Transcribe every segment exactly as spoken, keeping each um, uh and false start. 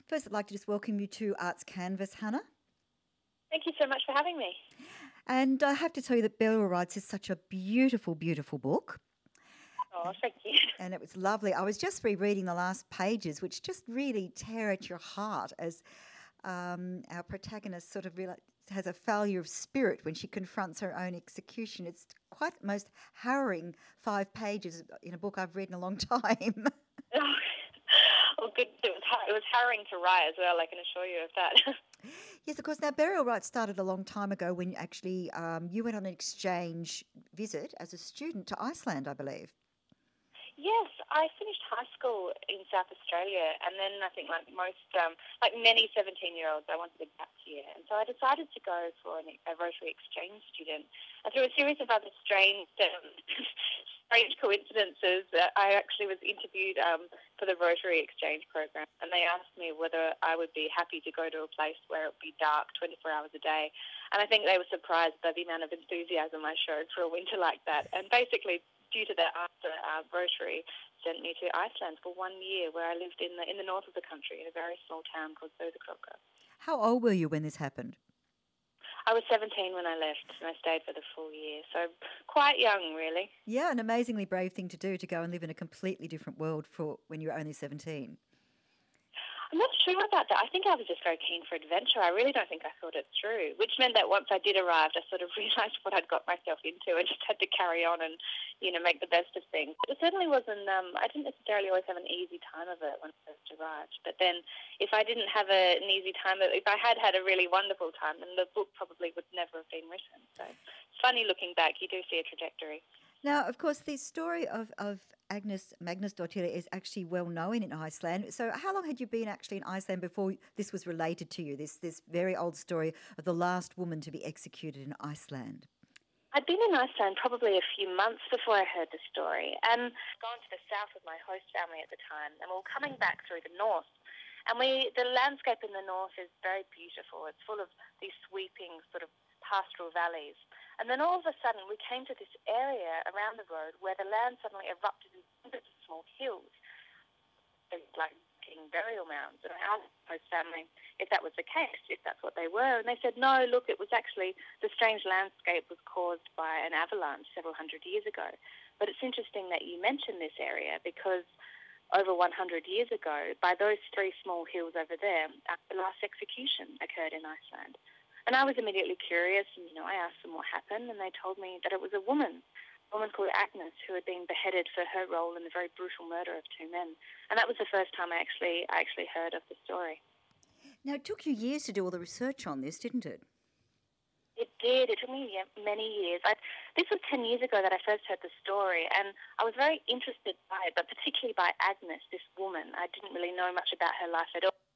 First, I'd like to just welcome you to Arts Canvas, Hannah. Thank you so much for having me. And I have to tell you that Burial Rites is such a beautiful, beautiful book. Oh, thank you. And it was lovely. I was just rereading the last pages, which just really tear at your heart as um, our protagonist sort of reali has a failure of spirit when she confronts her own execution. It's quite the most harrowing five pages in a book I've read in a long time. Oh, well, good. It was, har- it was harrowing to write as well, I can assure you of that. Yes, of course. Now, Burial Rites started a long time ago when actually um, you went on an exchange visit as a student to Iceland, I believe. Yes, I finished high school in South Australia, and then I think, like most, um, like many seventeen-year-olds, I wanted a gap year, and so I decided to go for an, a Rotary exchange student. And through a series of other strange, um, strange coincidences, uh, I actually was interviewed um, for the Rotary exchange program, and they asked me whether I would be happy to go to a place where it would be dark twenty-four hours a day. And I think they were surprised by the amount of enthusiasm I showed for a winter like that. And basically, due to that, after uh, Rotary sent me to Iceland for one year, where I lived in the in the north of the country in a very small town called Söderkrókur. How old were you when this happened? I was seventeen when I left, and I stayed for the full year, so quite young, really. Yeah, an amazingly brave thing to do, to go and live in a completely different world for when you were only seventeen. I'm not sure about that. I think I was just very keen for adventure. I really don't think I thought it through, which meant that once I did arrive, I sort of realised what I'd got myself into and just had to carry on and, you know, make the best of things. But it certainly wasn't, um, I didn't necessarily always have an easy time of it when I first arrived. But then if I didn't have a, an easy time, if I had had a really wonderful time, then the book probably would never have been written. So it's funny looking back, you do see a trajectory. Now, of course, the story of, of Agnes Magnusdóttir is actually well known in Iceland. So how long had you been actually in Iceland before this was related to you, this, this very old story of the last woman to be executed in Iceland? I'd been in Iceland probably a few months before I heard the story, and gone to the south with my host family at the time, and we were coming back through the north. And we, the landscape in the north is very beautiful. It's full of these sweeping sort of pastoral valleys. And then all of a sudden we came to this area around the road where the land suddenly erupted in hundreds of small hills. It was like burial mounds. And I asked my host family if that was the case, if that's what they were. And they said, no, look, it was actually, the strange landscape was caused by an avalanche several hundred years ago. But it's interesting that you mentioned this area, because over one hundred years ago, by those three small hills over there, the last execution occurred in Iceland. And I was immediately curious, and, you know, I asked them what happened, and they told me that it was a woman, a woman called Agnes, who had been beheaded for her role in the very brutal murder of two men. And that was the first time I actually, I actually heard of the story. Now, it took you years to do all the research on this, didn't it? It did. It took me many years. I, this was ten years ago that I first heard the story, and I was very interested by it, but particularly by Agnes, this woman. I didn't really know much about her life at all.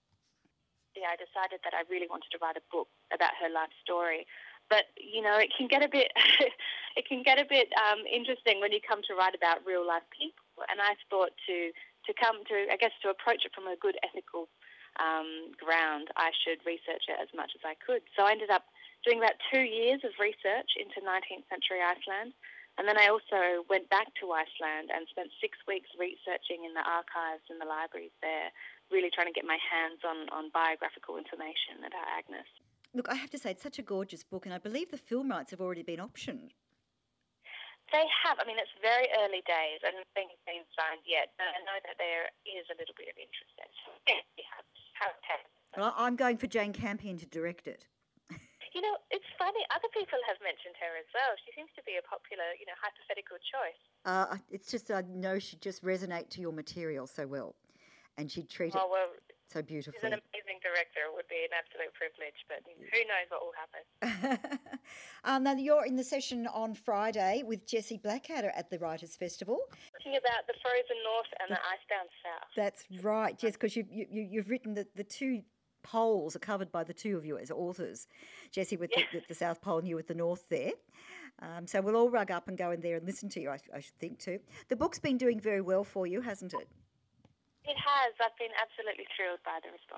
I decided that I really wanted to write a book about her life story. But, you know, it can get a bit it can get a bit um, interesting when you come to write about real life people. And I thought to, to come to, I guess, to approach it from a good ethical um, ground, I should research it as much as I could. So I ended up doing about two years of research into nineteenth century Iceland. And then I also went back to Iceland and spent six weeks researching in the archives and the libraries there, really trying to get my hands on, on biographical information about Agnes. Look, I have to say, it's such a gorgeous book, and I believe the film rights have already been optioned. They have. I mean, it's very early days, and nothing has been signed yet, but I know that there is a little bit of interest there. So, yeah, how it has. Well, I'm going for Jane Campion to direct it. You know, it's funny. Other people have mentioned her as well. She seems to be a popular, you know, hypothetical choice. Uh, it's just, I know she'd just resonate to your material so well, and she'd treat Oh, it well, so beautifully. she's an amazing director. It would be an absolute privilege, but who knows what will happen. um, now, you're in the session on Friday with Jessie Blackadder at the Writers' Festival. Talking about the frozen north and the icebound south. That's right, yes, because you, you, you've written the, the two poles are covered by the two of you as authors, Jessie with Yeah. the, the, the South Pole and you with the North there. Um, so we'll all rug up and go in there and listen to you, I, I should think, too. The book's been doing very well for you, hasn't it? It has. I've been absolutely thrilled by the response.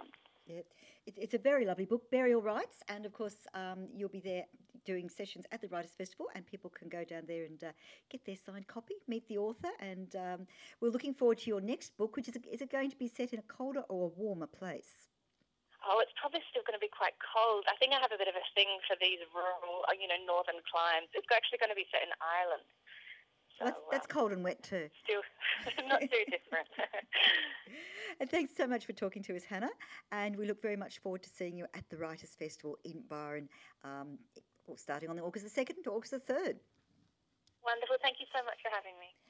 Yeah, it, it's a very lovely book, Burial Rites, and of course um, you'll be there doing sessions at the Writers' Festival, and people can go down there and uh, get their signed copy, meet the author, and um, we're looking forward to your next book, which is, is it going to be set in a colder or a warmer place? Oh, it's probably still going to be quite cold. I think I have a bit of a thing for these rural, uh, you know, northern climes. It's actually going to be set in Ireland. So, Well, that's, that's um, cold and wet too. Still not too different. And thanks so much for talking to us, Hannah. And we look very much forward to seeing you at the Writers' Festival in Byron, um, starting on August the second to August the third. Wonderful. Thank you so much for having me.